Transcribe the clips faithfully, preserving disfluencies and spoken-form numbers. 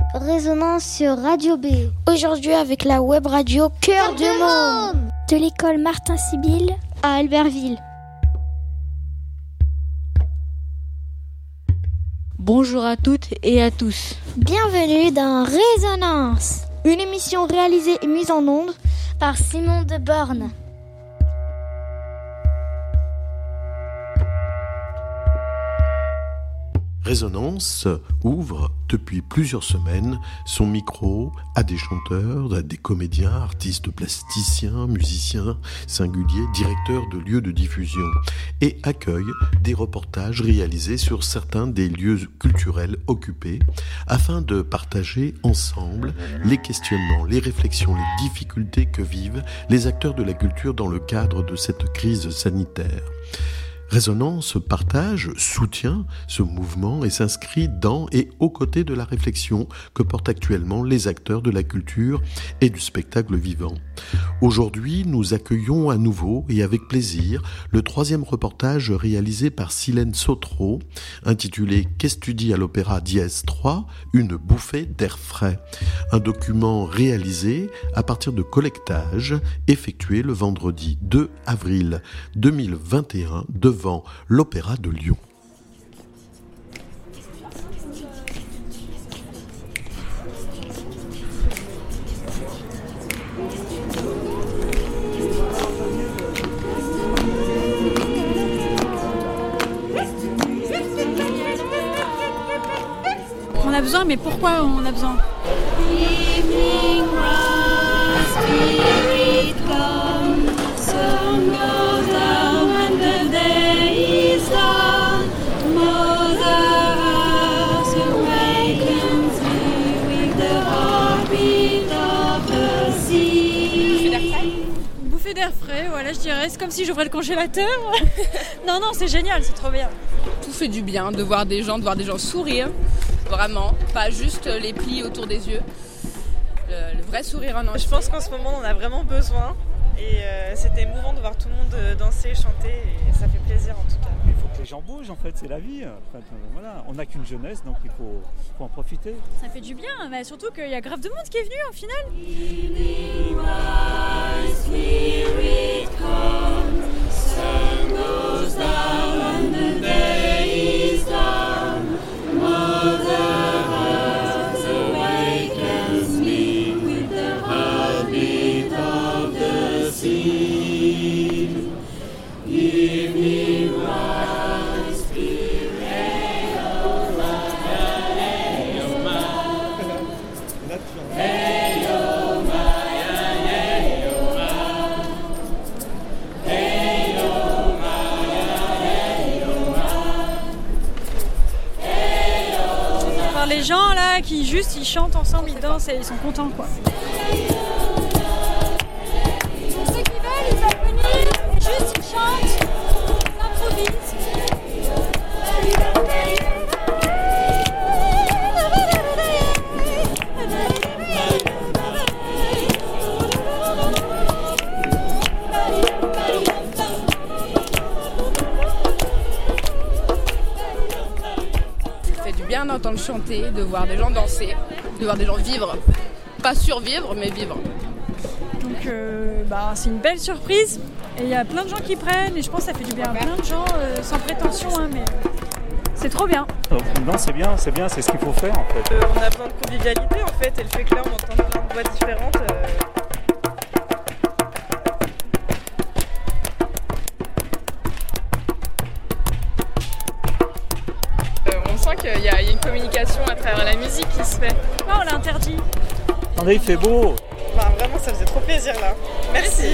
Résonance sur Radio B. Aujourd'hui avec la web radio Cœur du Môme de l'école Martin Sibylle à Albertville. Bonjour à toutes et à tous. Bienvenue dans Résonance, une émission réalisée et mise en onde par Simon de Borne. Résonance ouvre depuis plusieurs semaines son micro à des chanteurs, à des comédiens, artistes plasticiens, musiciens singuliers, directeurs de lieux de diffusion et accueille des reportages réalisés sur certains des lieux culturels occupés afin de partager ensemble les questionnements, les réflexions, les difficultés que vivent les acteurs de la culture dans le cadre de cette crise sanitaire. Résonance partage, soutient ce mouvement et s'inscrit dans et aux côtés de la réflexion que portent actuellement les acteurs de la culture et du spectacle vivant. Aujourd'hui, nous accueillons à nouveau et avec plaisir le troisième reportage réalisé par Silène Sautreau, intitulé « Qu'est-ce tu dis à l'Opéra Dièse trois, une bouffée d'air frais ». Un document réalisé à partir de collectages effectués le vendredi deux avril deux mille vingt et un devant l'Opéra de Lyon. On a besoin, mais pourquoi on a besoin ? Bouffée d'air frais, voilà, je dirais. C'est comme si j'ouvrais le congélateur. Non, non, c'est génial, c'est trop bien. Tout fait du bien de voir des gens, de voir des gens sourire. Vraiment, pas juste les plis autour des yeux. Le, le vrai sourire en entier. Je pense qu'en ce moment, on en a vraiment besoin. Et euh, c'était émouvant de voir tout le monde danser, chanter. Et ça fait plaisir en tout cas. Il faut que les gens bougent, en fait, c'est la vie. En fait, euh, voilà. On n'a qu'une jeunesse, donc il faut, faut en profiter. Ça fait du bien, mais surtout qu'il y a grave de monde qui est venu en finale. Les gens là qui juste ils chantent ensemble, ils dansent et ils sont contents quoi. Pour ceux qui veulent, ils peuvent venir, juste ils chantent, ils improvisent. Bien d'entendre chanter, de voir des gens danser, de voir des gens vivre. Pas survivre, mais vivre. Donc euh, bah, c'est une belle surprise. Et il y a plein de gens qui prennent et je pense que ça fait du bien à plein de gens, euh, sans prétention, hein, mais c'est trop bien. Non, c'est bien, c'est bien, c'est ce qu'il faut faire en fait. Euh, on a besoin de convivialité en fait, et le fait que là on entend plein de voix différentes. Euh... qu'il y a une communication à travers la musique qui se fait. Non, on l'a interdit. Attendez, il fait beau. Enfin, vraiment, ça faisait trop plaisir là. Merci.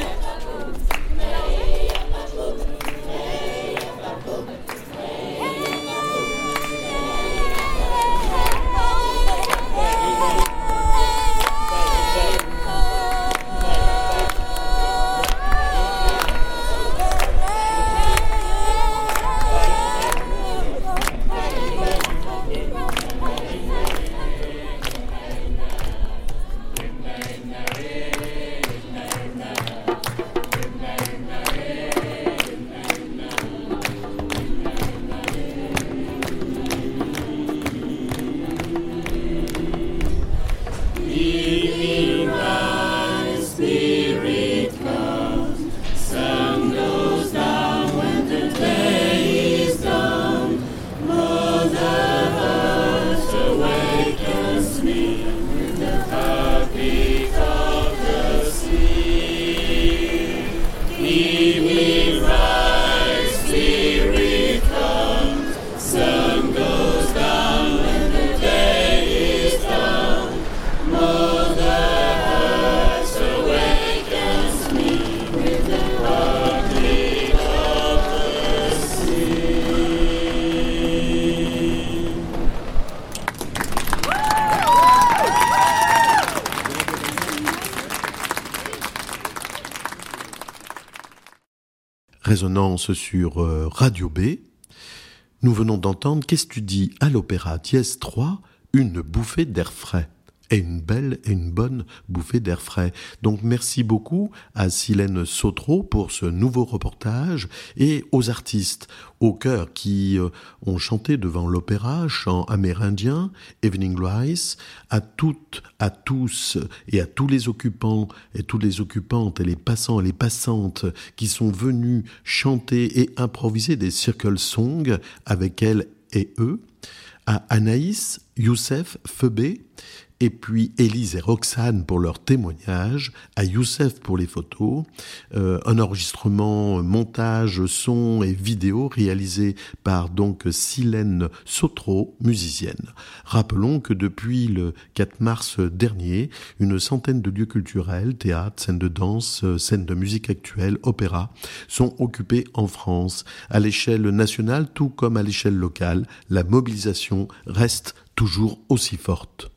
Résonance sur euh, Radio B. Nous venons d'entendre Qu'est-ce que tu dis à l'opéra dièse trois, une bouffée d'air frais. Et une belle et une bonne bouffée d'air frais. Donc merci beaucoup à Silène Sautreau pour ce nouveau reportage et aux artistes au chœur qui euh, ont chanté devant l'opéra, chant amérindien, Evening Rice, à toutes, à tous et à tous les occupants et toutes les occupantes et les passants et les passantes qui sont venus chanter et improviser des circle songs avec elles et eux, à Anaïs, Youssef, Feubé, et puis Élise et Roxane pour leur témoignage, à Youssef pour les photos, euh, un enregistrement, montage, son et vidéo réalisé par donc Silène Sautreau, musicienne. Rappelons que depuis le quatre mars dernier, une centaine de lieux culturels, théâtre, scènes de danse, scènes de musique actuelle, opéra, sont occupés en France. À l'échelle nationale, tout comme à l'échelle locale, la mobilisation reste toujours aussi forte.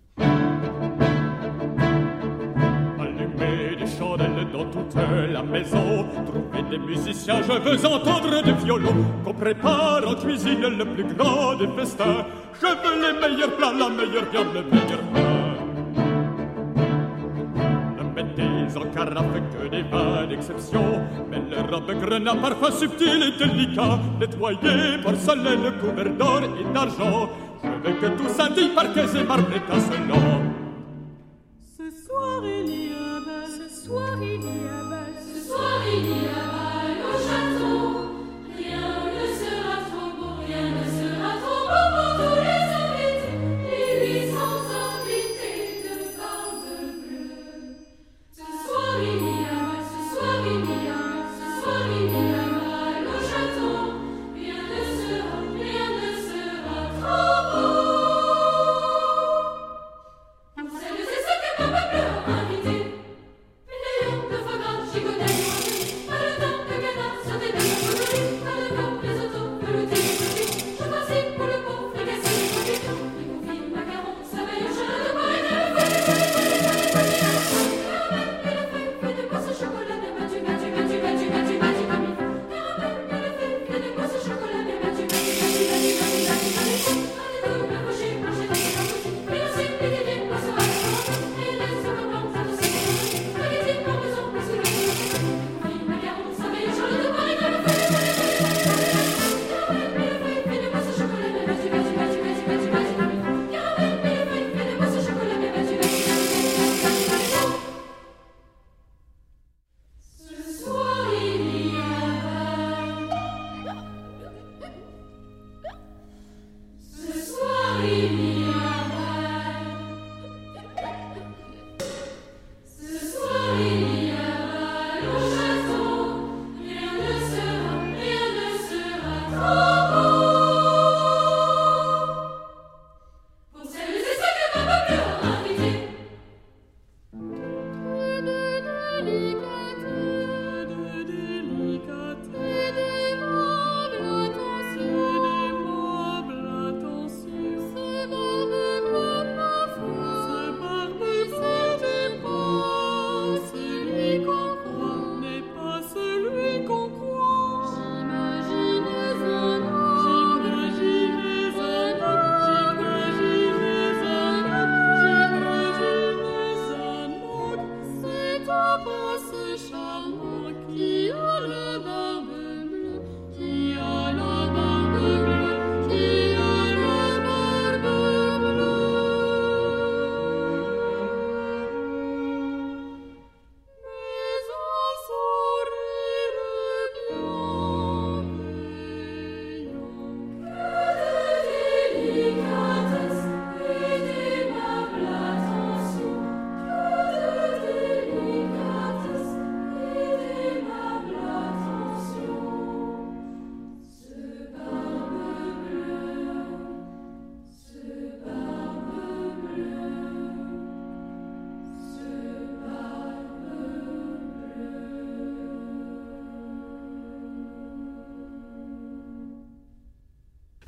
Allumer des chandelles dans toute la maison, trouver des musiciens, je veux entendre des violons, qu'on prépare en cuisine le plus grand des festins, je veux les meilleurs plats, la meilleure viande, le meilleur vin. Ne mettez en carafe que des vins d'exception, mais le robe grenat, parfum subtil et délicat, nettoyé, porcelaine, couvert d'or et d'argent. Je veux que tout scintille, parquets et marbre étincelants. Ce soir il y a bal, ce soir il y a bal, ce soir il y a bal au château. Rien ne sera trop beau, rien ne sera trop beau pour tous les invités, les huit cents invités de barbe bleue. Ce soir il y a bal, ce soir il y a bal, ce soir il y a bal au château. Rien ne sera, rien ne sera trop beau. Celles et ceux que barbe bleue a invités, une lion, le foie gras, gigonet, pas le temps.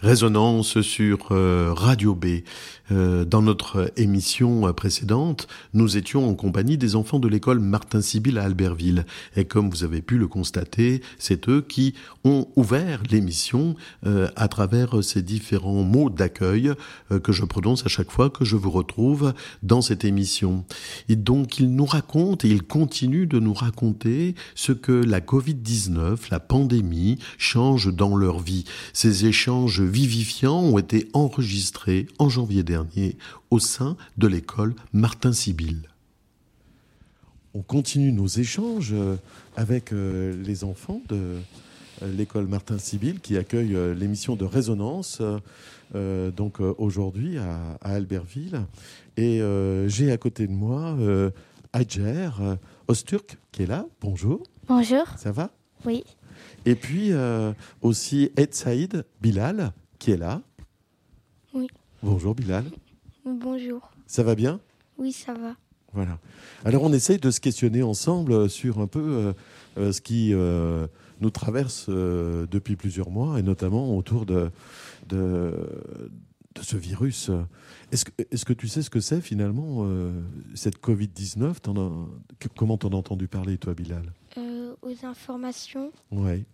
Résonance sur euh, Radio B. Euh, dans notre émission précédente, nous étions en compagnie des enfants de l'école Martin Sibyl à Albertville. Et comme vous avez pu le constater, c'est eux qui ont ouvert l'émission euh, à travers ces différents mots d'accueil euh, que je prononce à chaque fois que je vous retrouve dans cette émission. Et donc, ils nous racontent et ils continuent de nous raconter ce que la covid dix-neuf, la pandémie, change dans leur vie. Ces échanges vivifiants ont été enregistrés en janvier dernier au sein de l'école Martin Sibyl. On continue nos échanges avec les enfants de l'école Martin Sibyl qui accueille l'émission de Résonance euh, donc aujourd'hui à, à Albertville. Et euh, j'ai à côté de moi euh, Hajer Öztürk qui est là. Bonjour. Bonjour. Ça va ? Oui. Et puis euh, aussi Ed Saïd Bilal qui est là. Oui. Bonjour Bilal. Bonjour. Ça va bien ? Oui, ça va. Voilà. Alors on essaye de se questionner ensemble sur un peu euh, euh, ce qui euh, nous traverse euh, depuis plusieurs mois et notamment autour de, de, de ce virus. Est-ce que, est-ce que tu sais ce que c'est finalement euh, cette covid dix-neuf ? T'en as, comment t'en as entendu parler toi Bilal ? euh, Aux informations. Oui.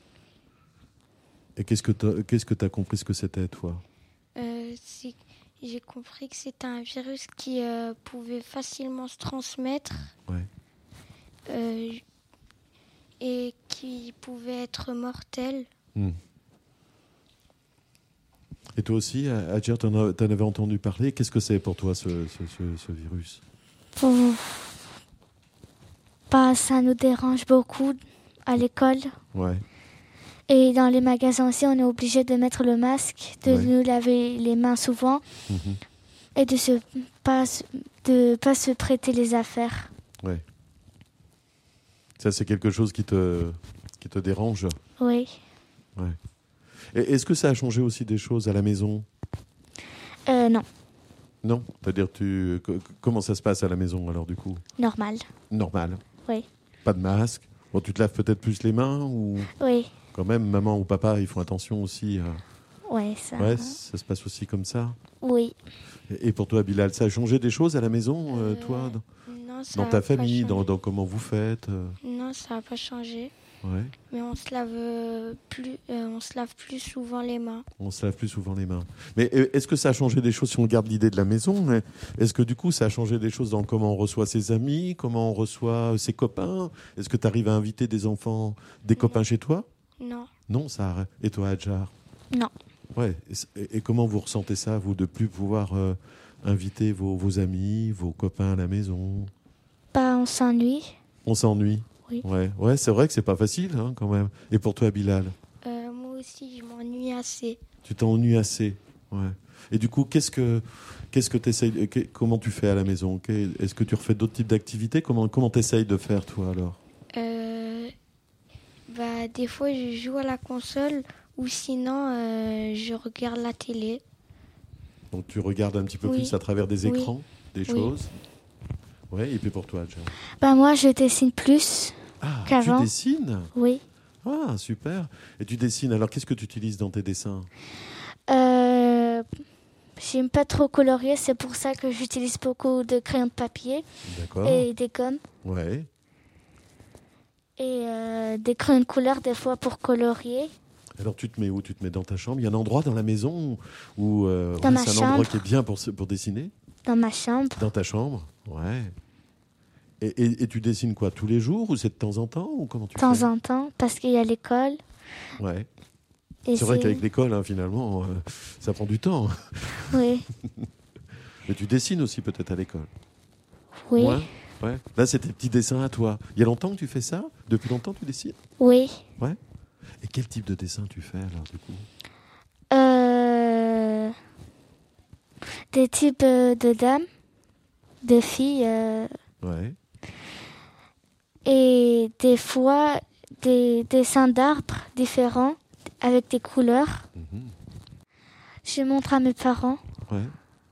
Et qu'est-ce que t'as, qu'est-ce que t'as compris ce que c'était toi ? euh, c'est... J'ai compris que c'était un virus qui euh, pouvait facilement se transmettre. Ouais. Euh, et qui pouvait être mortel. Mmh. Et toi aussi, Hajer, t'en, as, t'en avais entendu parler. Qu'est-ce que c'est pour toi, ce, ce, ce, ce virus ? Pour... Bah, ça nous dérange beaucoup à l'école. Ouais. Et dans les magasins aussi, on est obligé de mettre le masque, de ouais. nous laver les mains souvent mmh. et de se pas de pas se prêter les affaires. Ouais. Ça, c'est quelque chose qui te qui te dérange ? Oui. Ouais. Et est-ce que ça a changé aussi des choses à la maison ? Euh, non. Non ? C'est-à-dire, tu comment ça se passe à la maison alors du coup ? Normal. Normal. Oui. Pas de masque ? Bon, tu te laves peut-être plus les mains ou ? Oui. Quand même, maman ou papa, ils font attention aussi. À... Ouais, ça. Ouais, ça se passe aussi comme ça. Oui. Et pour toi, Bilal, ça a changé des choses à la maison, euh, toi, dans, non, ça dans ta a famille, pas dans, dans comment vous faites euh... Non, ça n'a pas changé. Ouais. Mais on se lave euh, plus, euh, on se lave plus souvent les mains. On se lave plus souvent les mains. Mais est-ce que ça a changé des choses si on garde l'idée de la maison ? Mais est-ce que du coup, ça a changé des choses dans comment on reçoit ses amis, comment on reçoit ses copains ? Est-ce que tu arrives à inviter des enfants, des non. copains chez toi ? Non. Non, ça arrête. Et toi, Hajer ? Non. Ouais. Et, et comment vous ressentez ça, vous, de plus pouvoir euh, inviter vos, vos amis, vos copains à la maison ? Bah, on s'ennuie. On s'ennuie ? Oui. Ouais. Ouais, c'est vrai que c'est pas facile, hein, quand même. Et pour toi, Bilal ? euh, Moi aussi, je m'ennuie assez. Tu t'ennuies assez. Ouais. Et du coup, qu'est-ce que, qu'est-ce que t'essayes, comment tu fais à la maison ? Est-ce que tu refais d'autres types d'activités ? Comment, comment t'essayes de faire, toi, alors ? euh, bah, Des fois, je joue à la console ou sinon, euh, je regarde la télé. Donc, tu regardes un petit peu oui. plus à travers des écrans, oui. des oui. choses ? Ouais, et puis pour toi, Hajer ? Bah, moi, je dessine plus ah, qu'avant. Tu dessines ? Oui. Ah, super. Et tu dessines, alors qu'est-ce que tu utilises dans tes dessins ? euh, J'aime pas trop colorier, c'est pour ça que j'utilise beaucoup de crayons de papier. D'accord. Et des gommes. Ouais. Et euh, des crayons de couleur, des fois, pour colorier. Alors, tu te mets où ? Tu te mets dans ta chambre ? Il y a un endroit dans la maison où euh, dans ouais, ma c'est un chambre. endroit qui est bien pour, pour dessiner ? Dans ma chambre. Dans ta chambre ? Ouais. Et, et, et tu dessines quoi ? Tous les jours ou c'est de temps en temps ou comment tu De temps fais ? en temps, parce qu'il y a l'école. Ouais. Et c'est, c'est vrai qu'avec l'école, hein, finalement, euh, ça prend du temps. Oui. Mais tu dessines aussi peut-être à l'école ? Oui. Ouais. Ouais. Là, c'est tes petits dessins à toi. Il y a longtemps que tu fais ça ? Depuis longtemps, tu dessines ? Oui. Ouais. Et quel type de dessin tu fais alors, du coup ? euh... Des types de dames, de filles. Euh... Ouais. Et des fois, des dessins d'arbres différents, avec des couleurs. Mmh. Je montre à mes parents. Ouais.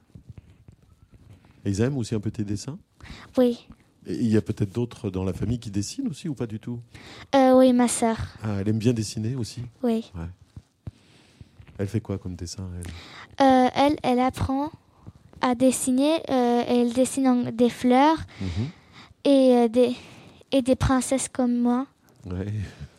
Et ils aiment aussi un peu tes dessins ? Oui. Et il y a peut-être d'autres dans la famille qui dessinent aussi ou pas du tout ? euh, Oui, ma sœur. Ah, elle aime bien dessiner aussi ? Oui. Ouais. Elle fait quoi comme dessin, elle Euh, elle, elle apprend à dessiner. Euh, elle dessine en- des fleurs Mhm. et, euh, des, et des princesses comme moi. Ouais.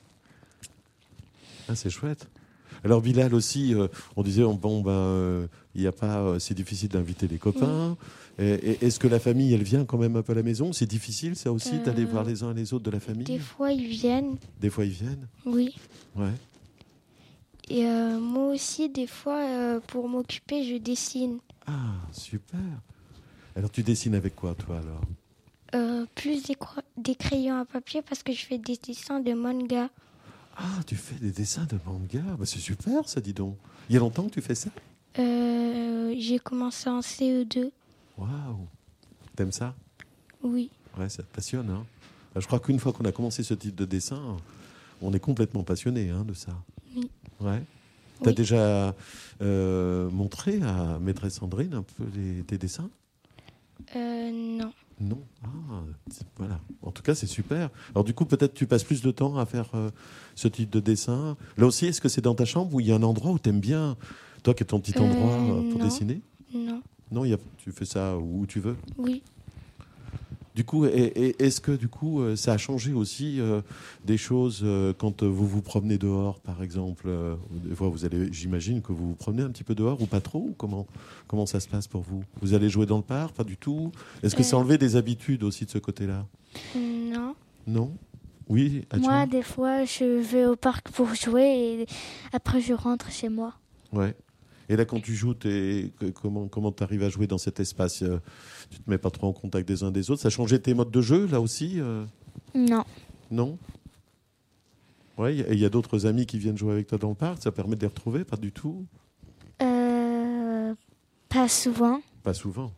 Ah, c'est chouette. Alors Bilal aussi, euh, on disait bon ben euh, il y a pas, euh, c'est difficile d'inviter les copains. Et, et est-ce que la famille, elle vient quand même un peu à la maison? C'est difficile ça aussi Euh, d'aller voir les uns et les autres de la famille. Des fois, ils viennent. Des fois ils viennent. Oui. Ouais. Et euh, moi aussi, des fois, euh, pour m'occuper, je dessine. Ah super. Alors tu dessines avec quoi toi alors? Euh, plus des, cro- des crayons à papier parce que je fais des dessins de manga. Ah tu fais des dessins de manga. Bah, c'est super ça, dis donc. Il y a longtemps que tu fais ça? Euh, j'ai commencé en C E deux. Waouh. T'aimes ça? Oui. Ouais, ça te passionne. Hein. Je crois qu'une fois qu'on a commencé ce type de dessin, on est complètement passionné hein, de ça. Oui. Ouais. T'as Oui. déjà euh, montré à maîtresse Sandrine un peu les, tes dessins? Euh, non. Non. Ah, c'est- voilà. En tout cas, c'est super. Alors du coup, peut-être tu passes plus de temps à faire euh, ce type de dessin. Là aussi, est-ce que c'est dans ta chambre ou il y a un endroit où t'aimes bien, toi qui es ton petit endroit Euh, euh, pour non. dessiner? Non. Non, il y a, tu fais ça où tu veux. Oui. Du coup, et- et- est-ce que du coup, euh, ça a changé aussi euh, des choses euh, quand euh, vous vous promenez dehors, par exemple euh, Des fois, vous allez, j'imagine que vous vous promenez un petit peu dehors ou pas trop ou comment, comment ça se passe pour vous? Vous allez jouer dans le parc? Pas du tout? Est-ce que Euh. c'est enlever des habitudes aussi de ce côté-là? Non. Non? Oui, Adja? Moi, des fois, je vais au parc pour jouer et après, je rentre chez moi. Ouais. Et là, quand tu joues, t'es- que- comment comment tu arrives à jouer dans cet espace? euh, Tu te mets pas trop en contact des uns des autres? Ça a changé tes modes de jeu, là aussi euh Non. Non? Ouais, et il y a d'autres amis qui viennent jouer avec toi dans le parc? Ça permet de les retrouver? Pas du tout? Euh, pas souvent. Pas souvent.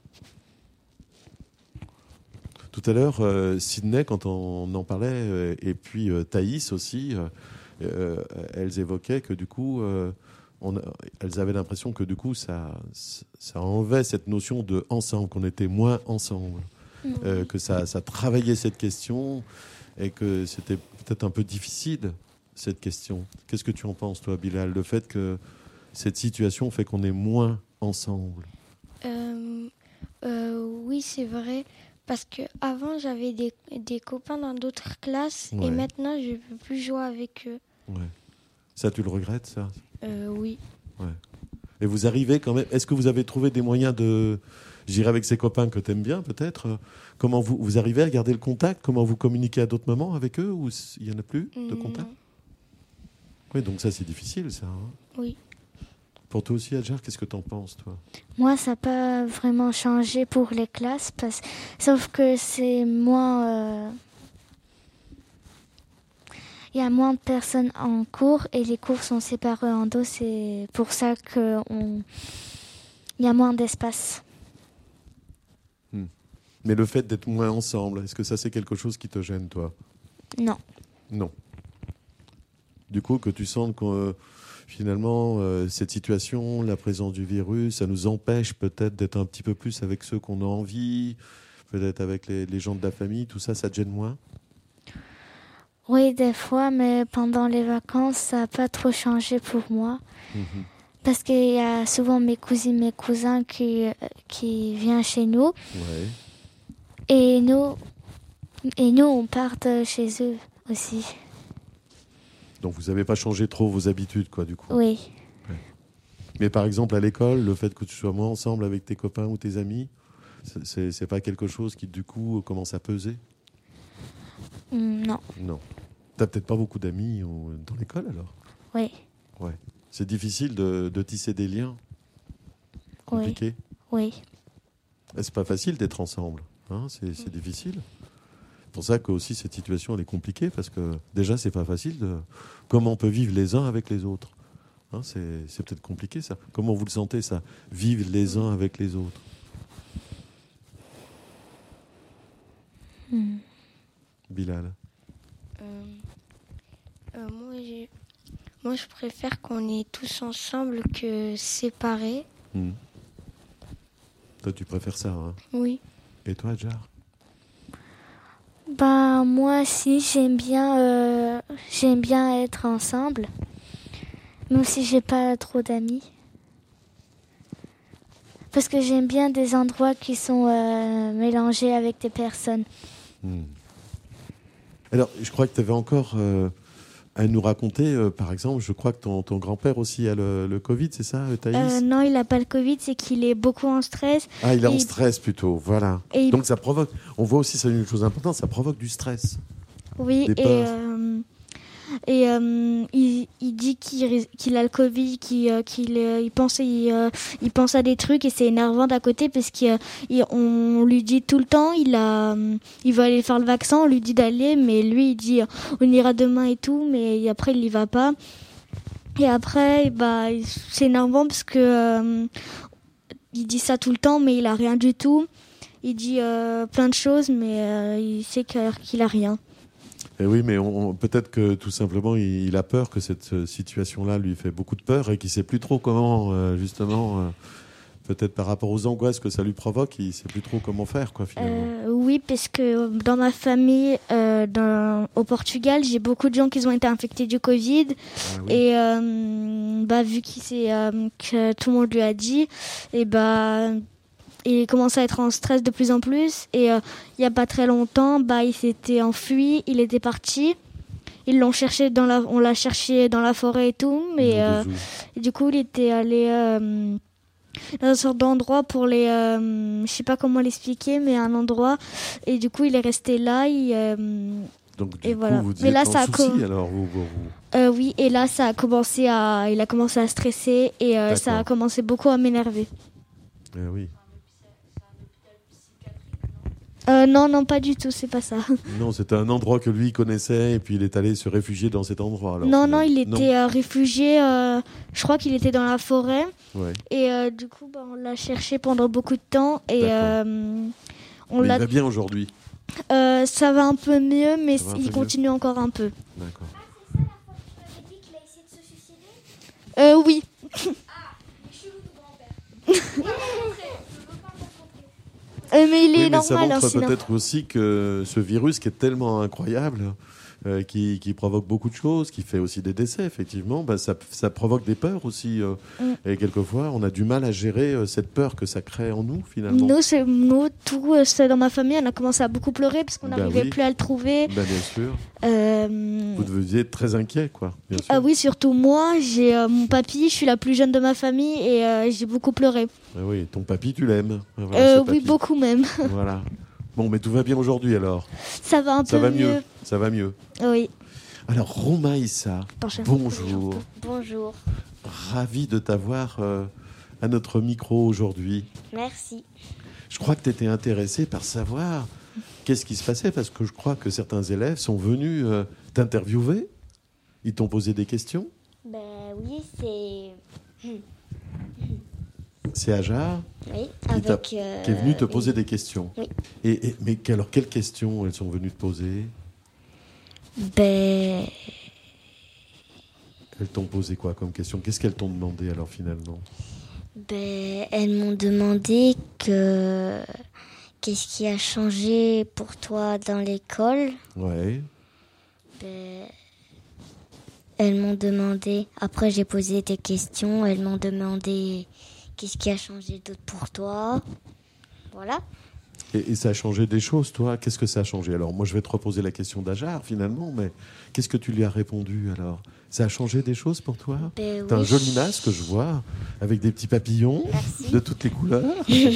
Tout à l'heure, euh, Sydney, quand on en parlait, euh, et puis euh, Thaïs aussi, euh, euh, elles évoquaient que du coup, euh, on a- elles avaient l'impression que du coup, ça, ça enlevait cette notion de ensemble, qu'on était moins ensemble, Mhm. euh, que ça, ça travaillait cette question, et que c'était peut-être un peu difficile, cette question. Qu'est-ce que tu en penses, toi, Bilal? Le fait que cette situation fait qu'on est moins ensemble. Euh, euh, oui, c'est vrai. Parce que avant j'avais des, des copains dans d'autres classes Ouais. et maintenant je ne peux plus jouer avec eux. Ouais. Ça, tu le regrettes, ça? Euh, oui. Ouais. Et vous arrivez quand même. Est-ce que vous avez trouvé des moyens de. J'irai avec ces copains que tu aimes bien, peut-être. euh, Comment vous, vous arrivez à garder le contact? Comment vous communiquez à d'autres moments avec eux? Ou il n'y en a plus de Non. contact? Oui, donc ça, c'est difficile, ça. hein. Oui. Pour toi aussi, Adjar, qu'est-ce que tu en penses, toi? Moi, ça n'a pas vraiment changé pour les classes, parce... sauf que c'est moins. euh, Il y a moins de personnes en cours et les cours sont séparés en deux. C'est pour ça qu'il on... y a moins d'espace. Mais le fait d'être moins ensemble, est-ce que ça, c'est quelque chose qui te gêne, toi? Non. Non. Du coup, que tu sens que euh, finalement, euh, cette situation, la présence du virus, ça nous empêche peut-être d'être un petit peu plus avec ceux qu'on a envie, peut-être avec les, les gens de la famille, tout ça, ça te gêne moins? Oui, des fois, mais pendant les vacances, ça n'a pas trop changé pour moi. Mhm. Parce qu'il y a souvent mes cousines, mes cousins qui, euh, qui viennent chez nous. Ouais. Et nous, et nous, on part de chez eux aussi. Donc vous n'avez pas changé trop vos habitudes, quoi, du coup. Oui. Ouais. Mais par exemple, à l'école, le fait que tu sois moins ensemble avec tes copains ou tes amis, c'est- c'est c'est pas quelque chose qui, du coup, commence à peser? Mm, Non. Non. T'as peut-être pas beaucoup d'amis au- dans l'école, alors? Oui. Ouais. C'est difficile de, de tisser des liens. Compliqué. Oui. Et c'est pas facile d'être ensemble. Hein, c'est c'est difficile. C'est pour ça que aussi cette situation elle est compliquée parce que déjà c'est pas facile de comment on peut vivre les uns avec les autres. Hein, c'est c'est peut-être compliqué ça. Comment vous le sentez ça? Vivre les uns avec les autres. Mm. Bilal. Euh, euh, moi, j'ai- moi, je préfère qu'on est tous ensemble que séparés. Hmm. Toi tu préfères ça, hein? Oui. Et toi, Adjar? Ben, moi aussi, j'aime bien, euh, j'aime bien être ensemble. Même si j'ai pas trop d'amis. Parce que j'aime bien des endroits qui sont euh, mélangés avec des personnes. Hmm. Alors, je crois que tu avais encore euh, à nous raconter, euh, par exemple, je crois que ton, ton grand-père aussi a le, le Covid, c'est ça, Thaïs euh, Non, il n'a pas le Covid, c'est qu'il est beaucoup en stress. Ah, il est en il... stress plutôt, voilà. Et Donc ça provoque, on voit aussi, c'est une chose importante, ça provoque du stress. Oui, des et, euh, et euh, il, il dit qu'il, qu'il a le Covid, qu'il, euh, qu'il euh, il pense, il, euh, il pense à des trucs et c'est énervant d'à côté parce qu'on lui dit tout le temps, il, a, il veut aller faire le vaccin, on lui dit d'aller, mais lui il dit on ira demain et tout, mais après il n'y va pas. Et après, bah, c'est énervant parce que euh, il dit ça tout le temps, mais il a rien du tout. Il dit euh, plein de choses, mais euh, il sait qu'il a rien. Et oui, mais on, on, peut-être que tout simplement, il, il a peur que cette situation-là lui fait beaucoup de peur et qu'il ne sait plus trop comment, euh, justement, euh, peut-être par rapport aux angoisses que ça lui provoque, il ne sait plus trop comment faire, quoi, finalement. Euh, oui, parce que dans ma famille, euh, dans, au Portugal, j'ai beaucoup de gens qui ont été infectés du Covid. Ah, oui. Et euh, bah, vu qu'il sait, euh, que tout le monde lui a dit, et bah... il commençait à être en stress de plus en plus et euh, il n'y a pas très longtemps, bah, il s'était enfui, il était parti. Ils l'ont cherché dans la, on l'a cherché dans la forêt et tout, mais euh, et du coup il était allé euh, dans une sorte d'endroit pour les, euh, je sais pas comment l'expliquer, mais un endroit et du coup il est resté là. Il, euh, Donc du et coup voilà. vous êtes mais là, en ça souci a co- alors vous, vous, vous... Euh, oui, et là ça a commencé à, il a commencé à stresser et euh, ça a commencé beaucoup à m'énerver. Eh oui. Euh, non, non, pas du tout, c'est pas ça. Non, c'était un endroit que lui connaissait et puis il est allé se réfugier dans cet endroit. Alors, non, non, il non. était euh, réfugié, euh, je crois qu'il était dans la forêt. Ouais. Et euh, du coup, bah, on l'a cherché pendant beaucoup de temps. Et euh, on mais l'a... il va bien aujourd'hui. Euh, ça va un peu mieux, mais il peu continue mieux. encore un peu. D'accord. Euh, oui. Euh, mais il est oui, mais normal. ça montre hein, sinon. peut-être aussi que ce virus qui est tellement incroyable, euh, qui, qui provoque beaucoup de choses, qui fait aussi des décès, effectivement, bah, ça, ça provoque des peurs aussi. Euh, mm. Et quelquefois, on a du mal à gérer euh, cette peur que ça crée en nous, finalement. Nous, c'est, nous tout, euh, c'est dans ma famille, on a commencé à beaucoup pleurer parce qu'on n'arrivait bah oui. plus à le trouver. Bah, bien sûr. Euh... Vous deviez être très inquiet, quoi. Bien sûr. Ah oui, surtout moi, j'ai euh, mon papy, je suis la plus jeune de ma famille et euh, j'ai beaucoup pleuré. Ah oui, ton papy, tu l'aimes. Voilà, euh, oui, beaucoup même. Voilà. Bon, mais tout va bien aujourd'hui alors. Ça va un ça peu va mieux. mieux. Ça va mieux. Oui. Alors, Romaïssa, bonjour. Bonjour. Ravi de t'avoir euh, à notre micro aujourd'hui. Merci. Je crois que tu étais intéressée par savoir qu'est-ce qui se passait, parce que je crois que certains élèves sont venus euh, t'interviewer. Ils t'ont posé des questions. Ben oui, c'est... C'est Ajar oui, qui, avec, euh, qui est venu te poser une... des questions. Oui. Et, et, mais alors, quelles questions elles sont venues te poser ? Ben... Elles t'ont posé quoi comme question ? Qu'est-ce qu'elles t'ont demandé alors finalement ? Ben, elles m'ont demandé que... Qu'est-ce qui a changé pour toi dans l'école ? Ouais. Ben... Elles m'ont demandé... Après, j'ai posé des questions. Elles m'ont demandé... Qu'est-ce qui a changé d'autre pour toi ? Voilà. Et, et ça a changé des choses, toi ? Qu'est-ce que ça a changé ? Alors, moi, je vais te reposer la question d'Ajar, finalement, mais qu'est-ce que tu lui as répondu, alors ? Ça a changé des choses pour toi ? Ben T'as oui. un joli masque, je vois, avec des petits papillons. Merci. De toutes les couleurs.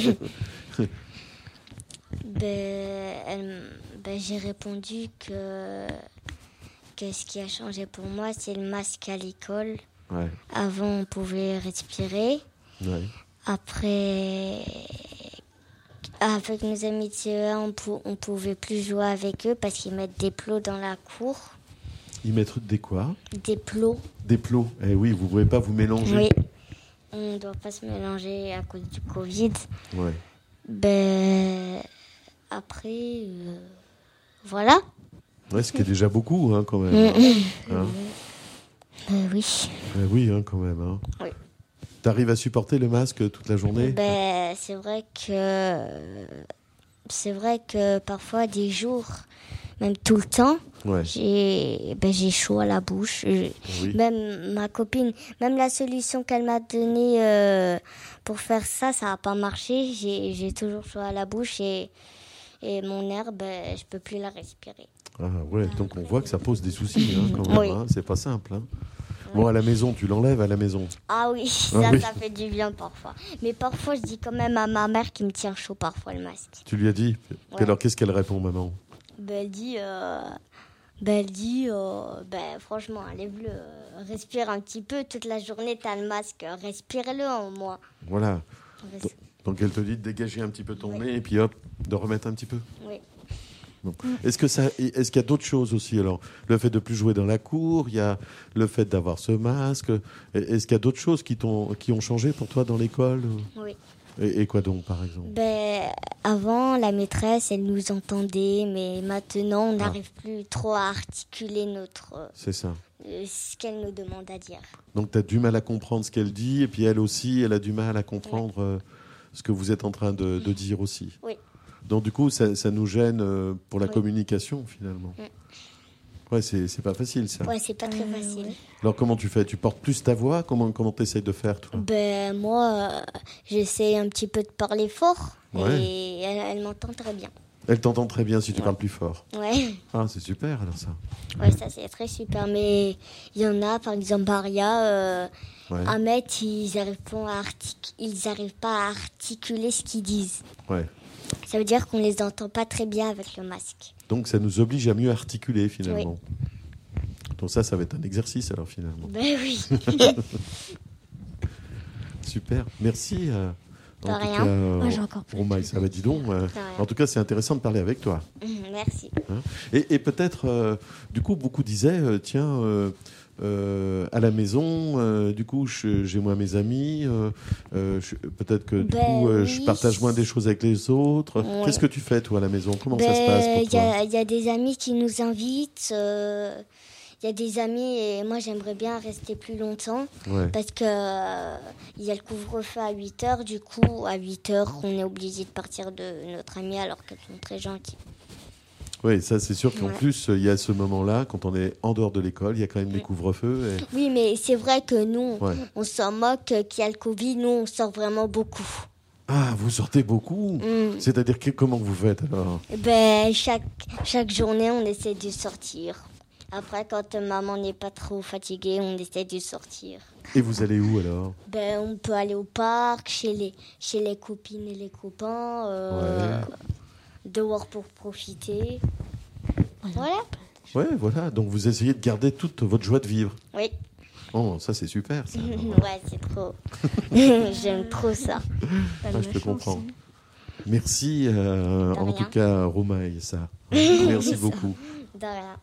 ben, elle, ben, j'ai répondu que... Qu'est-ce qui a changé pour moi ? C'est le masque à l'école. Ouais. Avant, on pouvait respirer. Ouais. Après, avec nos amis de C E un, on, pou- on pouvait plus jouer avec eux parce qu'ils mettent des plots dans la cour. Ils mettent des quoi ? Des plots. Des plots. Eh oui, vous ne pouvez pas vous mélanger. Oui. On ne doit pas se mélanger à cause du Covid. Ouais. Ben, après, euh, voilà. Ouais, ce qui est déjà beaucoup, hein, quand même. Hein euh, oui. Ben oui, hein, quand même. Hein. Oui. T'arrives à supporter le masque toute la journée ? Ben, c'est vrai que c'est vrai que parfois des jours même tout le temps, ouais. j'ai, ben, j'ai chaud à la bouche. Je, oui. Même ma copine, même la solution qu'elle m'a donnée euh, pour faire ça, ça n'a pas marché. J'ai, j'ai toujours chaud à la bouche et, et mon air, ben, je ne peux plus la respirer. Ah ouais, donc on voit que ça pose des soucis hein, quand même, oui. hein, c'est pas simple. Hein. Bon, à la maison, tu l'enlèves à la maison. Ah oui, ça, ah oui. ça fait du bien parfois. Mais parfois, je dis quand même à ma mère qui me tient chaud parfois le masque. Tu lui as dit ouais. Alors, qu'est-ce qu'elle répond, maman? Ben, elle dit, euh, ben, elle dit euh, ben, franchement, enlève-le, euh, respire un petit peu. Toute la journée, t'as le masque, respire-le en moi. Voilà. Res... Donc, elle te dit de dégager un petit peu ton oui. nez et puis hop, de remettre un petit peu. Oui. Bon. Est-ce que ça, est-ce qu'il y a d'autres choses aussi? Alors, le fait de plus jouer dans la cour, il y a le fait d'avoir ce masque. Est-ce qu'il y a d'autres choses qui t'ont, qui ont changé pour toi dans l'école? Oui. Et, et quoi donc, par exemple? Ben, avant, la maîtresse, elle nous entendait, mais maintenant, on n'arrive ah. plus trop à articuler notre. C'est ça. Euh, ce qu'elle nous demande à dire. Donc, tu as du mal à comprendre ce qu'elle dit, et puis elle aussi, elle a du mal à comprendre oui. euh, ce que vous êtes en train de, de dire aussi. Oui. Donc du coup, ça, ça nous gêne euh, pour la oui. communication finalement. Mm. Ouais, c'est, c'est pas facile ça. Ouais, c'est pas très euh, facile. Alors comment tu fais? Tu portes plus ta voix? Comment comment t'essayes de faire toi? Ben moi, euh, j'essaie un petit peu de parler fort ouais. et elle, elle m'entend très bien. Elle t'entend très bien si tu ouais. parles plus fort. Ouais. Ah, c'est super alors ça. Ouais, ça c'est très super. Mais il y en a, par exemple Maria, euh, ouais. Ahmed, ils n'arrivent pas à artic- ils arrivent pas à articuler ce qu'ils disent. Ouais. Ça veut dire qu'on les entend pas très bien avec le masque. Donc ça nous oblige à mieux articuler finalement. Oui. Donc ça, ça va être un exercice alors finalement. Ben oui. Super, merci. Euh, de en rien. Tout cas, euh, Moi j'ai encore plus. Romaï, ça va, dis donc. Euh, en tout cas, c'est intéressant de parler avec toi. Mmh, merci. Hein et, et peut-être, euh, du coup, beaucoup disaient, euh, tiens. Euh, Euh, à la maison, euh, du coup, je, j'ai moins mes amis. Euh, euh, je, peut-être que du ben coup, euh, oui. je partage moins des choses avec les autres. Ouais. Qu'est-ce que tu fais toi à la maison? Comment ben, ça se passe pour toi? Il y, y a des amis qui nous invitent. Il euh, y a des amis et moi j'aimerais bien rester plus longtemps ouais. parce que il euh, y a le couvre-feu à huit heures. Du coup, à huit heures, on est obligé de partir de notre amie alors qu'elles sont très gentilles. Oui, ça c'est sûr qu'en ouais. plus, il y a ce moment-là, quand on est en dehors de l'école, il y a quand même des couvre-feux. Et... Oui, mais c'est vrai que nous, ouais. on s'en moque qu'il y a le Covid, nous on sort vraiment beaucoup. Ah, vous sortez beaucoup mm. C'est-à-dire que comment vous faites alors? Ben, chaque, chaque journée, on essaie de sortir. Après, quand maman n'est pas trop fatiguée, on essaie de sortir. Et vous allez où alors? Ben, on peut aller au parc, chez les, chez les copines et les copains. Euh, ouais. Dehors pour profiter. Voilà. Ouais, voilà. Donc vous essayez de garder toute votre joie de vivre. Oui. Oh, ça c'est super. Ça. Ouais, c'est trop. J'aime trop ça. Ah, je te comprends. Merci euh, en tout cas, Romaï, ça. Merci beaucoup. De rien.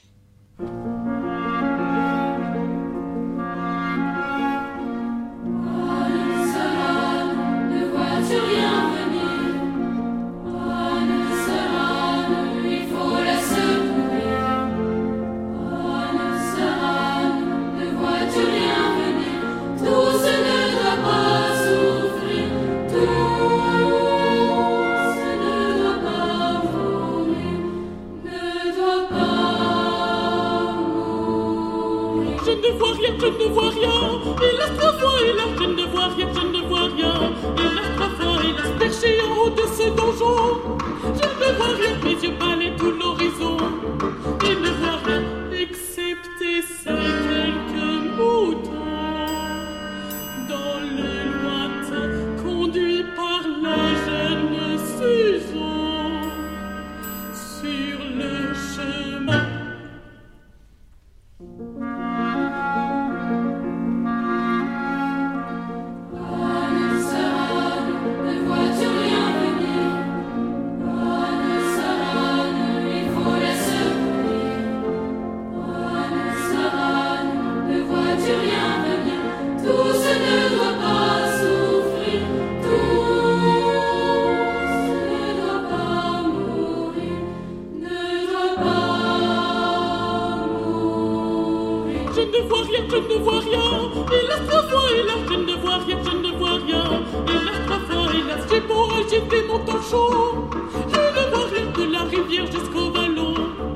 Je ne vois rien, hélas trois fois, hélas je ne vois rien, je ne vois rien, hélas trois fois, hélas perché en haut de ce donjon, je ne vois rien, mes yeux balaient tout l'horizon, et ne vois rien, excepté ces quelques moutons, dans le lointain, conduits par la jeune Susan, sur le chemin. Je ne vois rien, hélas trois fois, hélas je ne vois rien, je ne vois rien, hélas trois fois, hélas j'ai beau agiter mon torchon, je ne vois rien de la rivière jusqu'au vallon.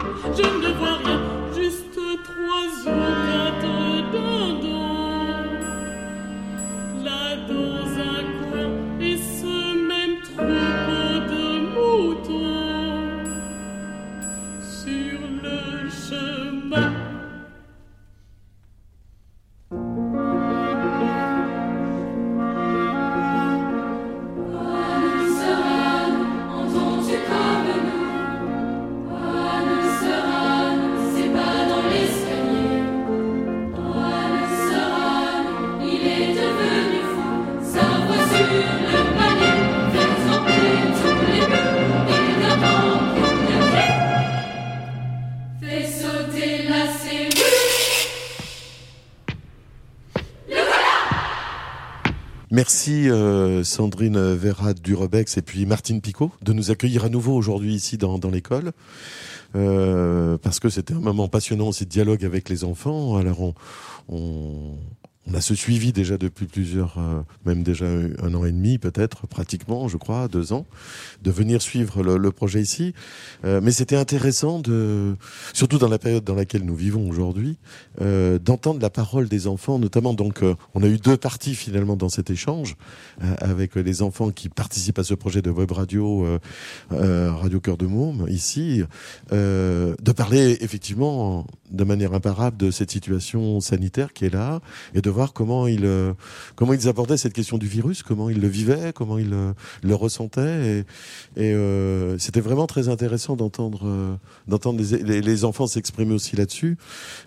Merci euh, Sandrine Vera-Durebex et puis Martine Picot de nous accueillir à nouveau aujourd'hui ici dans, dans l'école. Euh, parce que c'était un moment passionnant aussi de dialogue avec les enfants. Alors on, on, on a ce suivi déjà depuis plusieurs, euh, même déjà un an et demi peut-être, pratiquement, je crois, deux ans, de venir suivre le, le projet ici. Euh, mais c'était intéressant de, surtout dans la période dans laquelle nous vivons aujourd'hui, euh, d'entendre la parole des enfants, notamment. Donc, euh, on a eu deux parties finalement dans cet échange euh, avec les enfants qui participent à ce projet de web radio, euh, euh, Radio Cœur de Môme ici, euh, de parler effectivement de manière imparable de cette situation sanitaire qui est là et de voir comment ils euh, comment ils abordaient cette question du virus, comment ils le vivaient, comment ils euh, le ressentaient, et, et euh, c'était vraiment très intéressant d'entendre euh, d'entendre les, les, les enfants s'exprimer aussi là-dessus.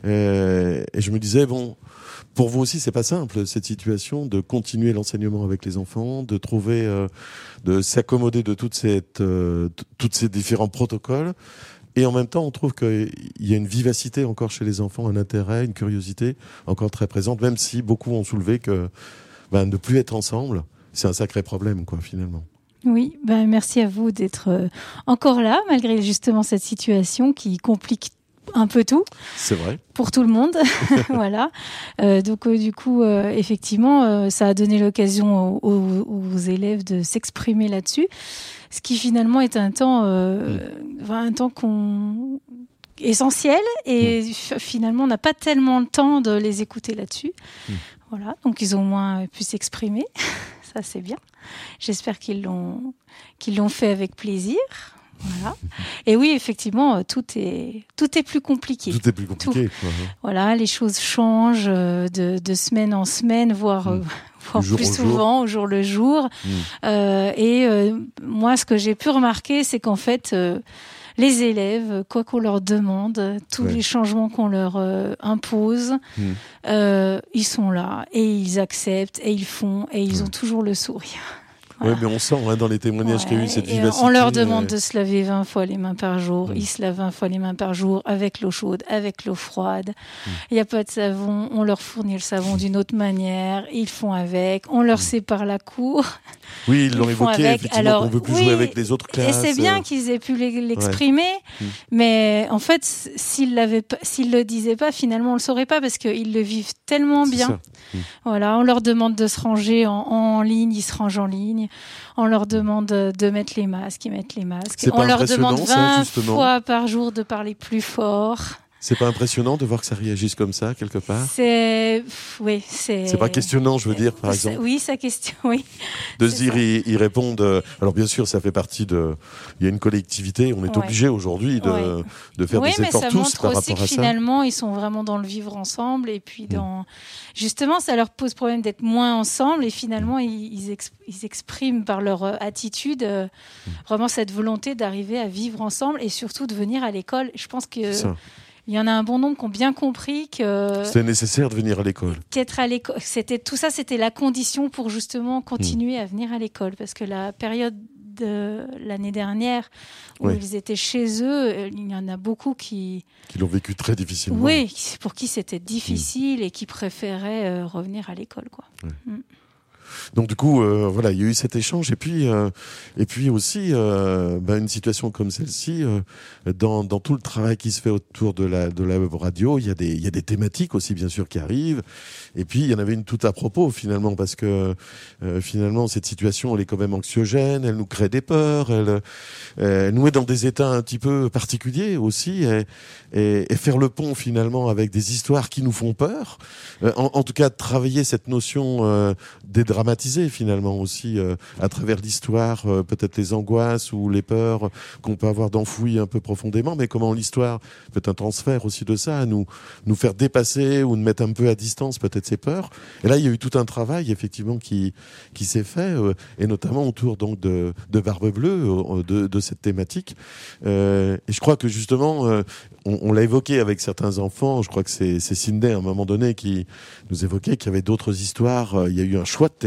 Et, et je me disais bon, pour vous aussi c'est pas simple cette situation de continuer l'enseignement avec les enfants, de trouver, euh, de s'accommoder de toute cette euh, t- toutes ces différents protocoles. Et en même temps, on trouve qu'il y a une vivacité encore chez les enfants, un intérêt, une curiosité encore très présente, même si beaucoup ont soulevé que ben, ne plus être ensemble, c'est un sacré problème, quoi, finalement. Oui, ben merci à vous d'être euh, encore là, malgré justement cette situation qui complique un peu tout. C'est vrai. Pour tout le monde. Voilà. Euh, donc, euh, du coup, euh, effectivement, euh, ça a donné l'occasion aux, aux, aux élèves de s'exprimer là-dessus. Ce qui finalement est un temps, euh, mmh. un temps qu'on... essentiel. Et mmh. finalement, on n'a pas tellement le temps de les écouter là-dessus. Mmh. Voilà. Donc, ils ont au moins pu s'exprimer. Ça, c'est bien. J'espère qu'ils l'ont, qu'ils l'ont fait avec plaisir. Voilà. Et oui, effectivement, tout est tout est plus compliqué. Tout est plus compliqué. Tout. Voilà, les choses changent de, de semaine en semaine, voire, mmh. voire plus au souvent, jour. au jour le jour. Mmh. Euh, et euh, moi, ce que j'ai pu remarquer, c'est qu'en fait, euh, les élèves, quoi qu'on leur demande, tous ouais. les changements qu'on leur euh, impose, mmh. euh, ils sont là et ils acceptent et ils font et ils mmh. ont toujours le sourire. Voilà. Oui, mais on sent hein, dans les témoignages ouais. qu'il y a eu cette et vivacité. On leur demande euh... de se laver vingt fois les mains par jour. Mmh. Ils se lavent vingt fois les mains par jour avec l'eau chaude, avec l'eau froide. Il mmh. n'y a pas de savon. On leur fournit le savon d'une autre manière. Ils font avec. On leur mmh. sépare la cour. Oui, ils l'ont ils évoqué, avec. effectivement, Alors, qu'on ne veut plus oui, jouer avec les autres classes. Et c'est bien qu'ils aient pu l'exprimer. Ouais. Mais en fait, s'ils ne s'ils le disaient pas, finalement, on ne le saurait pas parce qu'ils le vivent tellement c'est bien. Mmh. Voilà, on leur demande de se ranger en, en ligne. Ils se rangent en ligne. On leur demande de mettre les masques, ils mettent les masques. C'est on leur demande vingt ça, fois par jour de parler plus fort. C'est pas impressionnant de voir que ça réagisse comme ça, quelque part ? C'est... Oui, c'est... C'est pas questionnant, je veux dire, par exemple. Oui, ça question, oui. De se dire, ils, ils répondent... Alors, bien sûr, ça fait partie de... Il y a une collectivité, on est ouais. obligé aujourd'hui de, ouais. de faire oui, des efforts tous par rapport à ça. Oui, mais ça montre aussi que finalement, ils sont vraiment dans le vivre ensemble. Et puis, dans... Mmh. justement, ça leur pose problème d'être moins ensemble. Et finalement, mmh. ils, exp... ils expriment par leur attitude euh, mmh. vraiment cette volonté d'arriver à vivre ensemble et surtout de venir à l'école. Je pense que... Il y en a un bon nombre qui ont bien compris que c'était nécessaire de venir à l'école. Qu'être à l'école, c'était tout ça, c'était la condition pour justement continuer mmh. à venir à l'école, parce que la période de l'année dernière où oui. ils étaient chez eux, il y en a beaucoup qui qui l'ont vécu très difficilement. Oui, pour qui c'était difficile mmh. et qui préféraient euh, revenir à l'école, quoi. Oui. Mmh. Donc du coup, euh, voilà, il y a eu cet échange et puis euh, et puis aussi euh, bah, une situation comme celle-ci, euh, dans dans tout le travail qui se fait autour de la de la web radio, il y a des il y a des thématiques aussi bien sûr qui arrivent. Et puis il y en avait une toute à propos finalement parce que euh, finalement cette situation elle est quand même anxiogène, elle nous crée des peurs, elle, elle nous met dans des états un petit peu particuliers aussi et, et, et faire le pont finalement avec des histoires qui nous font peur. Euh, en, en tout cas travailler cette notion euh, dédramatiser finalement aussi euh, à travers l'histoire, euh, peut-être les angoisses ou les peurs qu'on peut avoir d'enfouies un peu profondément, mais comment l'histoire peut être un transfert aussi de ça, nous nous faire dépasser ou nous mettre un peu à distance peut-être ces peurs. Et là, il y a eu tout un travail effectivement qui qui s'est fait, euh, et notamment autour donc de de Barbe Bleue, euh, de de cette thématique. Euh, et je crois que justement, euh, on, on l'a évoqué avec certains enfants. Je crois que c'est c'est Sydney à un moment donné qui nous évoquait qu'il y avait d'autres histoires. Il y a eu un choix de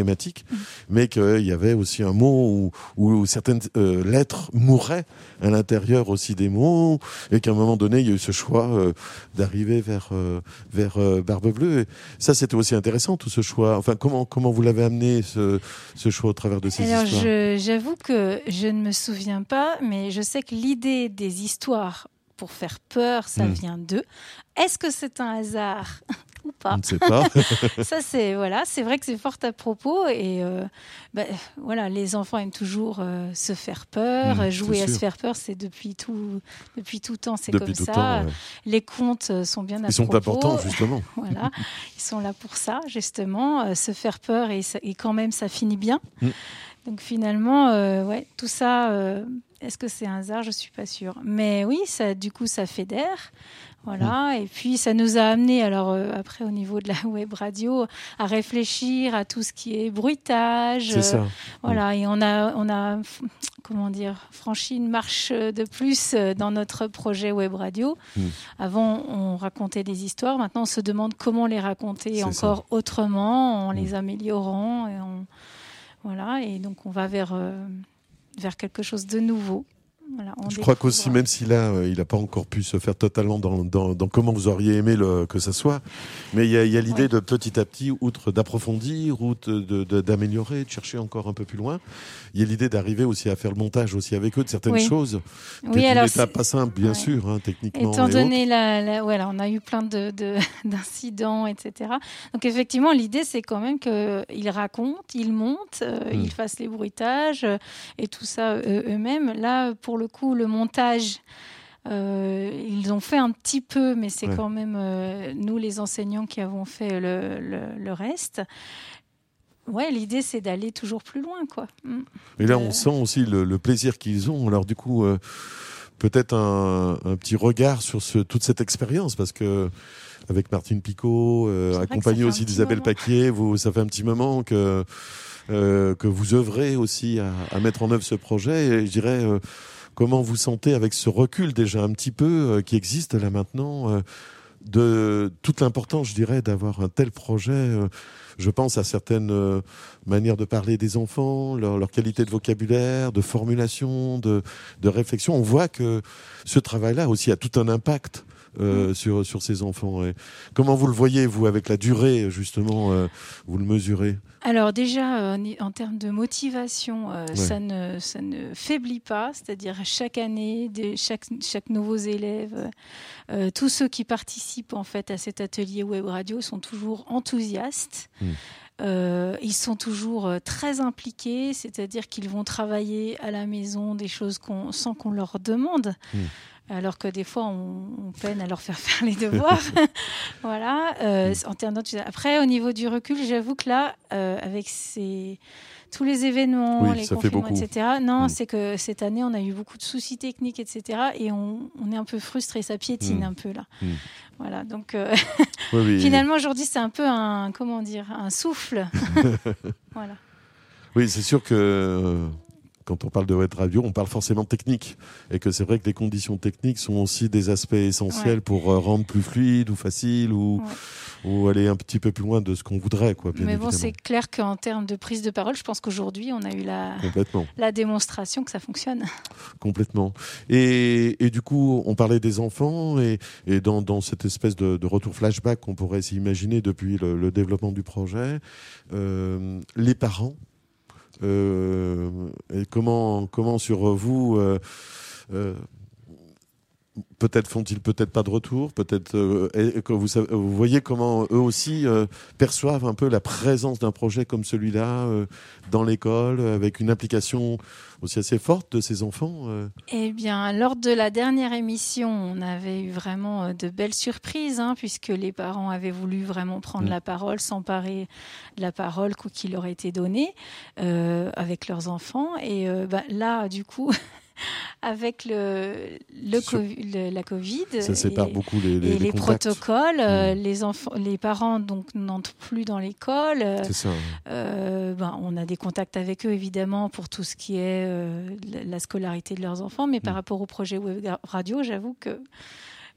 thématique, mmh. mais qu'il y avait aussi un mot où, où certaines euh, lettres mouraient à l'intérieur aussi des mots, et qu'à un moment donné, il y a eu ce choix euh, d'arriver vers euh, vers euh, Barbe Bleue. Et ça, c'était aussi intéressant, tout ce choix. Enfin, comment comment vous l'avez amené ce ce choix au travers de ces Alors, histoires? je, j'avoue que je ne me souviens pas, mais je sais que l'idée des histoires pour faire peur, ça mmh. vient d'eux. Est-ce que c'est un hasard ou pas? On ne sait pas. Ça, c'est voilà, c'est vrai que c'est fort à propos et euh, ben, voilà, les enfants aiment toujours euh, se faire peur, mmh, jouer à se faire peur, c'est depuis tout depuis tout temps, c'est depuis comme ça. Temps, ouais. Les contes sont bien à ils propos. Ils sont importants justement. Voilà, ils sont là pour ça justement, euh, se faire peur et, ça, et quand même ça finit bien. Mmh. Donc finalement, euh, ouais, tout ça. Euh, Est-ce que c'est un hasard? Je suis pas sûre. Mais oui, ça, du coup, ça fédère. Voilà. Mmh. Et puis, ça nous a amené, alors euh, après, au niveau de la web radio, à réfléchir à tout ce qui est bruitage. C'est ça. Euh, voilà. Mmh. Et on a, on a, comment dire, franchi une marche de plus dans notre projet web radio. Mmh. Avant, on racontait des histoires. Maintenant, on se demande comment les raconter c'est encore ça. Autrement, en mmh. les améliorant. Et on... Voilà. Et donc, on va vers... Euh, vers quelque chose de nouveau. Voilà, je crois qu'aussi, même si là, euh, il n'a pas encore pu se faire totalement dans, dans, dans comment vous auriez aimé le, que ça soit, mais il y a, y a l'idée ouais. de petit à petit, outre d'approfondir, outre de, de, d'améliorer, de chercher encore un peu plus loin, il y a l'idée d'arriver aussi à faire le montage aussi avec eux de certaines oui. choses. Oui, c'est alors une étape pas simple, bien ouais. sûr, hein, techniquement. Étant donné la, la, voilà, on a eu plein de, de, d'incidents, et cetera. Donc effectivement, l'idée, c'est quand même qu'ils racontent, ils montent, euh, mmh. ils fassent les bruitages euh, et tout ça euh, eux-mêmes. Là, pour le coup, le montage, euh, ils ont fait un petit peu, mais c'est ouais. quand même euh, nous, les enseignants, qui avons fait le, le, le reste. Ouais, l'idée, c'est d'aller toujours plus loin, quoi. Et là, euh... on sent aussi le, le plaisir qu'ils ont. Alors, du coup, euh, peut-être un, un petit regard sur ce, toute cette expérience, parce que avec Martine Picot, euh, accompagnée aussi d'Isabelle moment. Paquier, vous, ça fait un petit moment que euh, que vous œuvrez aussi à, à mettre en œuvre ce projet. Et je dirais, euh, comment vous sentez avec ce recul déjà un petit peu euh, qui existe là maintenant, euh, de toute l'importance, je dirais, d'avoir un tel projet. Euh, Je pense à certaines euh, manières de parler des enfants, leur, leur qualité de vocabulaire, de formulation, de, de réflexion. On voit que ce travail-là aussi a tout un impact euh, mmh. sur, sur ces enfants. Et comment vous le voyez, vous, avec la durée, justement, euh, vous le mesurez? Alors déjà, euh, en termes de motivation, euh, ouais. ça, ne, ça ne faiblit pas. C'est-à-dire chaque année, de, chaque, chaque nouveau élève, euh, tous ceux qui participent en fait à cet atelier web radio sont toujours enthousiastes. Mmh. Euh, ils sont toujours euh, très impliqués, c'est-à-dire qu'ils vont travailler à la maison des choses qu'on, sans qu'on leur demande. Mmh. Alors que des fois, on, on peine à leur faire faire les devoirs. Voilà. Euh, en termes Après, au niveau du recul, j'avoue que là, euh, avec ces... tous les événements, oui, les confinements, et cetera. Non, mmh. c'est que cette année, on a eu beaucoup de soucis techniques, et cetera. Et on, on est un peu frustré, ça piétine mmh. un peu là. Mmh. Voilà. Donc, euh, oui, oui. finalement, aujourd'hui, c'est un peu un, comment dire, un souffle. Voilà. Oui, c'est sûr que... Euh... Quand on parle de web radio, on parle forcément de technique. Et que c'est vrai que les conditions techniques sont aussi des aspects essentiels ouais. pour euh, rendre plus fluide ou facile ou, ouais. ou aller un petit peu plus loin de ce qu'on voudrait. Quoi, bien Mais évidemment. bon, c'est clair qu'en termes de prise de parole, je pense qu'aujourd'hui, on a eu la, la démonstration que ça fonctionne. Complètement. Et, et du coup, on parlait des enfants et, et dans, dans cette espèce de, de retour flashback qu'on pourrait s'imaginer depuis le, le développement du projet, euh, les parents, Euh, et comment, comment sur vous, euh, euh, peut-être font-ils peut-être pas de retour, peut-être euh, et, que vous, savez, vous voyez comment eux aussi euh, perçoivent un peu la présence d'un projet comme celui-là euh, dans l'école, avec une implication aussi assez forte de ces enfants. Euh. Eh bien, lors de la dernière émission, on avait eu vraiment de belles surprises, hein, puisque les parents avaient voulu vraiment prendre mmh. la parole, s'emparer de la parole qui leur était donnée euh, avec leurs enfants. Et euh, bah, là, du coup... avec le, le, COVID, le la Covid ça sépare et, beaucoup les, les, et les, les protocoles, mmh. euh, les enfants, les parents donc n'entrent plus dans l'école. C'est ça. Euh, ben, on a des contacts avec eux évidemment pour tout ce qui est euh, la scolarité de leurs enfants, mais mmh. par rapport au projet web radio, j'avoue que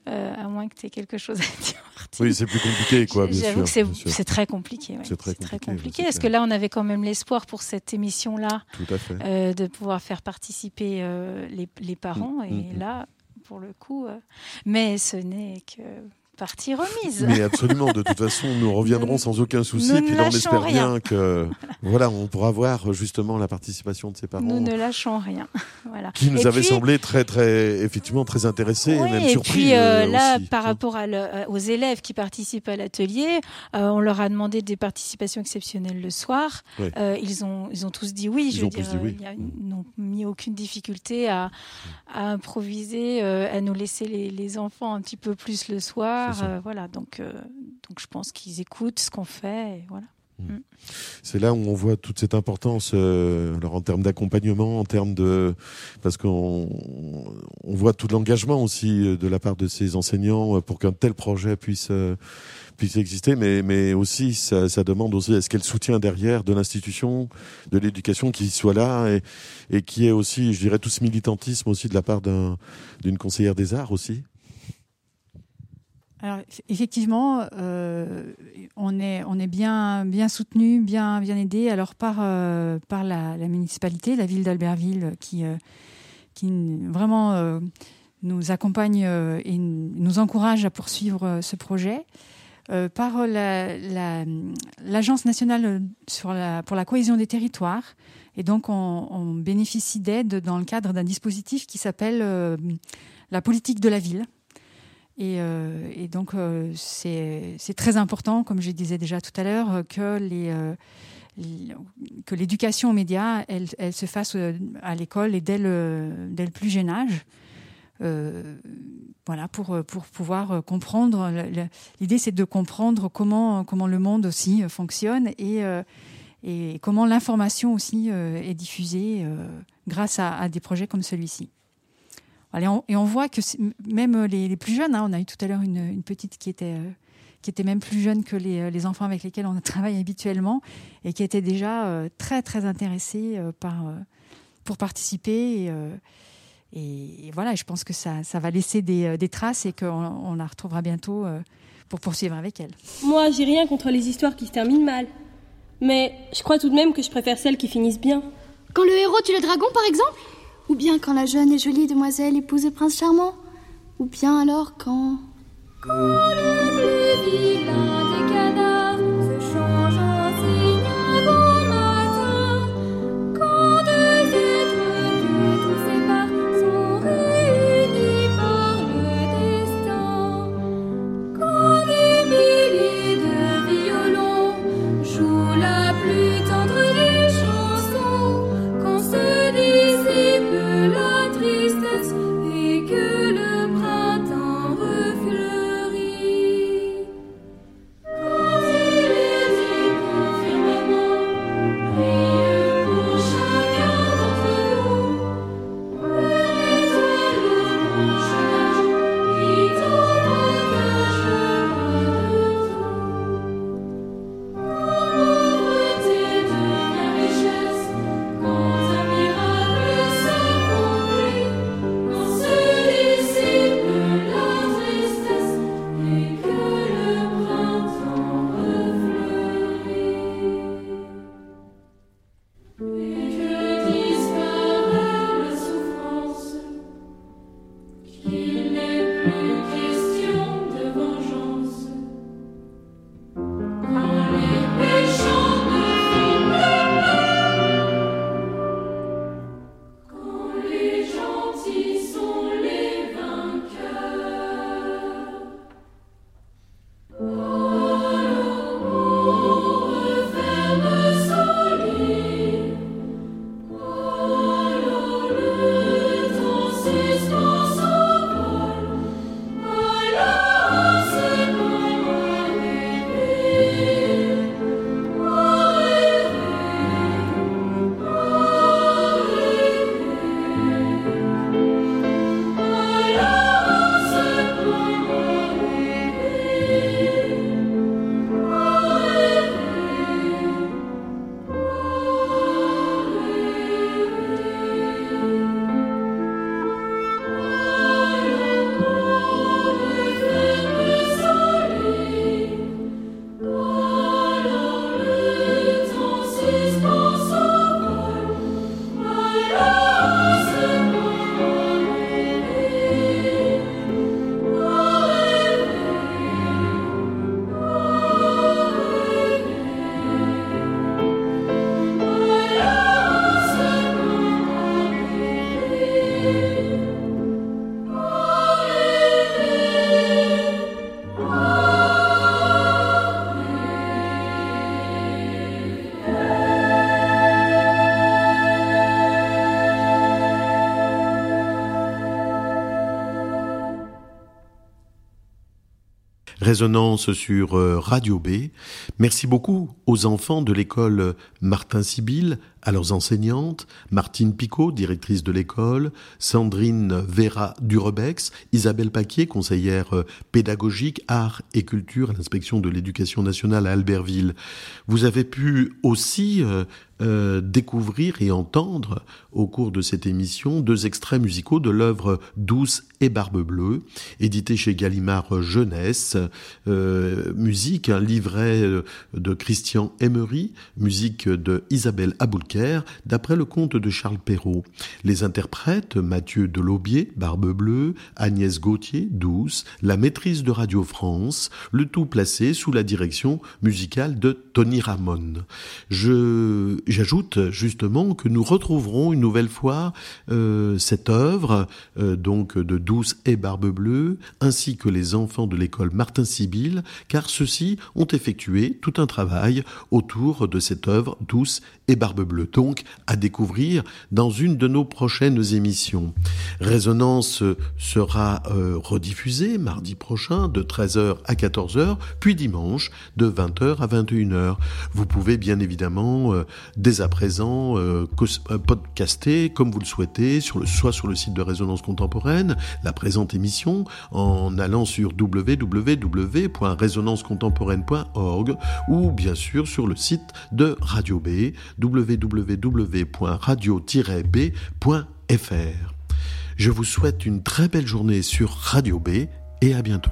euh, à moins que tu aies quelque chose à dire. Oui, c'est plus compliqué, quoi, bien J'avoue sûr. que c'est, c'est très compliqué. Ouais. C'est très c'est compliqué. Très compliqué ouais, parce que là, on avait quand même l'espoir pour cette émission-là Tout à fait. Euh, de pouvoir faire participer euh, les, les parents. Mmh, et mmh. là, pour le coup, euh, mais ce n'est que partie remise. Mais absolument, de toute façon, nous reviendrons nous, sans aucun souci. Nous et puis là, on espère rien. bien que, voilà, on pourra voir justement la participation de ses parents. Nous ne lâchons rien. Voilà. Qui nous et avait puis, semblé très, très, effectivement, très intéressés, oui, et même et surpris. puis euh, euh, là, aussi. par rapport à le, aux élèves qui participent à l'atelier, euh, on leur a demandé des participations exceptionnelles le soir. Ouais. Euh, ils ont, ils ont tous dit oui. Ils je veux ont dire, tous dit oui. euh, y a, ils n'ont mis aucune difficulté à, à improviser, euh, à nous laisser les, les enfants un petit peu plus le soir. Euh, voilà, donc. Donc, euh, donc je pense qu'ils écoutent ce qu'on fait. Et voilà. Mmh. C'est là où on voit toute cette importance, euh, alors en termes d'accompagnement, en termes de, parce qu'on on voit tout l'engagement aussi de la part de ces enseignants pour qu'un tel projet puisse euh, puisse exister, mais mais aussi ça, ça demande aussi est-ce qu'il y a le soutien derrière de l'institution, de l'éducation qui soit là et et qui est aussi, je dirais, tout ce militantisme aussi de la part d'un d'une conseillère des arts aussi. Alors effectivement, euh, on est on est bien bien soutenu, bien bien aidé. Alors par euh, par la, la municipalité, la ville d'Albertville, qui euh, qui vraiment euh, nous accompagne euh, et nous encourage à poursuivre ce projet. Euh, par la, la, l'Agence nationale sur la, pour la cohésion des territoires. Et donc, on, on bénéficie d'aide dans le cadre d'un dispositif qui s'appelle euh, la politique de la ville. Et, euh, et donc, euh, c'est, c'est très important, comme je disais déjà tout à l'heure, que, les, euh, les, que l'éducation aux médias, elle, elle se fasse à l'école et dès le, dès le plus jeune âge. Euh, voilà, pour, pour pouvoir comprendre. L'idée, c'est de comprendre comment, comment le monde aussi fonctionne et, euh, et comment l'information aussi euh, est diffusée euh, grâce à, à des projets comme celui-ci. Voilà, et, on, et on voit que même les, les plus jeunes, hein, on a eu tout à l'heure une, une petite qui était, euh, qui était même plus jeune que les, les enfants avec lesquels on travaille habituellement et qui était déjà euh, très, très intéressée euh, par, euh, pour participer et, euh, Et, et voilà, je pense que ça, ça va laisser des, des traces et qu'on on la retrouvera bientôt euh, pour poursuivre avec elle. Moi, j'ai rien contre les histoires qui se terminent mal. Mais je crois tout de même que je préfère celles qui finissent bien. Quand le héros tue le dragon, par exemple ? Ou bien quand la jeune et jolie demoiselle épouse le prince charmant ? Ou bien alors quand... Quand le plus vilain des canards se change en cygne un beau matin, quand deux êtres que tout sépare sont réunis par le destin, quand des milliers de violons jouent la plus tendre des chansons, quand se dissipe la tristesse et que le printemps refleurit. Résonance sur Radio B. Merci beaucoup aux enfants de l'école Martin Sibyl, à leurs enseignantes, Martine Picot, directrice de l'école, Sandrine Vera Durebex, Isabelle Paquier, conseillère pédagogique, art et culture à l'inspection de l'éducation nationale à Albertville. Vous avez pu aussi euh, euh, découvrir et entendre au cours de cette émission deux extraits musicaux de l'œuvre Douce et Barbe Bleue, édité chez Gallimard Jeunesse, euh, musique, un livret de Christian Emery, musique de Isabelle Aboulker, d'après le conte de Charles Perrault. Les interprètes, Mathieu Delaubier, Barbe Bleue, Agnès Gauthier, Douce, la maîtrise de Radio France, le tout placé sous la direction musicale de Tony Ramon. Je, j'ajoute justement que nous retrouverons une nouvelle fois euh, cette œuvre, euh, donc de Douce et Barbe Bleue, ainsi que les enfants de l'école Martin Sibyl, car ceux-ci ont effectué tout un travail autour de cette œuvre Douce et Barbe Bleue, donc à découvrir dans une de nos prochaines émissions. Résonance sera euh, rediffusée mardi prochain de treize heures à quatorze heures, puis dimanche de vingt heures à vingt et une heures. Vous pouvez bien évidemment euh, dès à présent euh, podcaster comme vous le souhaitez, sur le, soit sur le site de Résonance Contemporaine, la présente émission, en allant sur w w w point résonance contemporaine point org ou bien sûr sur le site de Radio B, w w w point radio tiret b point f r. Je vous souhaite une très belle journée sur Radio B et à bientôt.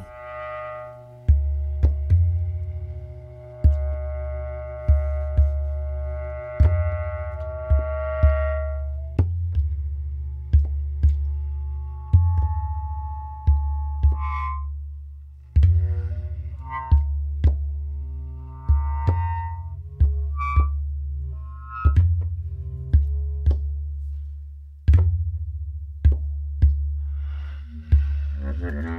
Mm-hmm.